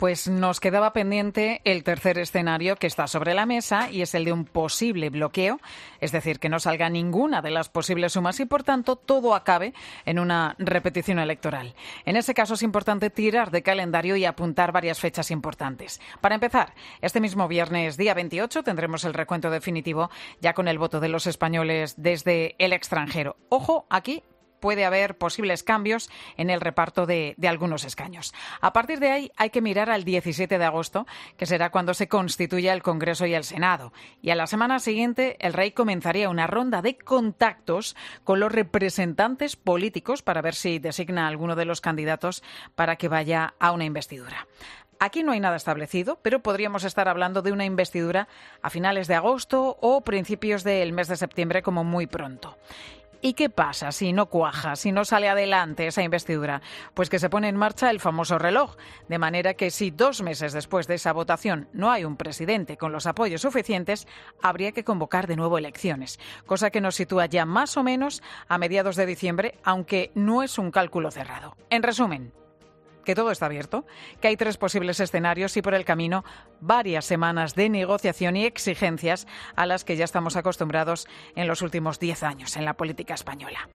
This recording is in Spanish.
Pues nos quedaba pendiente el tercer escenario que está sobre la mesa y es el de un posible bloqueo, es decir, que no salga ninguna de las posibles sumas y, por tanto, todo acabe en una repetición electoral. En ese caso es importante tirar de calendario y apuntar varias fechas importantes. Para empezar, este mismo viernes, día 28, tendremos el recuento definitivo ya con el voto de los españoles desde el extranjero. Ojo, aquí puede haber posibles cambios en el reparto de algunos escaños. A partir de ahí hay que mirar al 17 de agosto, que será cuando se constituya el Congreso y el Senado. Y a la semana siguiente el rey comenzaría una ronda de contactos con los representantes políticos para ver si designa a alguno de los candidatos para que vaya a una investidura. Aquí no hay nada establecido, pero podríamos estar hablando de una investidura a finales de agosto o principios del mes de septiembre como muy pronto. ¿Y qué pasa si no cuaja, si no sale adelante esa investidura? Pues que se pone en marcha el famoso reloj, de manera que si 2 meses después de esa votación no hay un presidente con los apoyos suficientes, habría que convocar de nuevo elecciones, cosa que nos sitúa ya más o menos a mediados de diciembre, aunque no es un cálculo cerrado. En resumen, que todo está abierto, que hay 3 posibles escenarios y por el camino varias semanas de negociación y exigencias a las que ya estamos acostumbrados en los últimos 10 años en la política española.